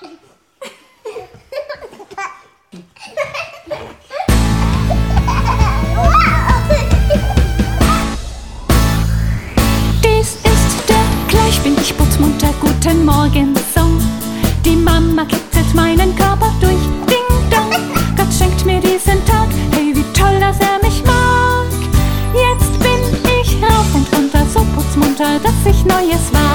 Dies ist der Gleich bin ich putzmunter Guten Morgen Song. Die Mama kitzelt meinen Körper durch. Ding dong, Gott schenkt mir diesen Tag. Hey, wie toll, dass er mich mag. Jetzt bin ich rauf und runter, so putzmunter, dass ich Neues wag.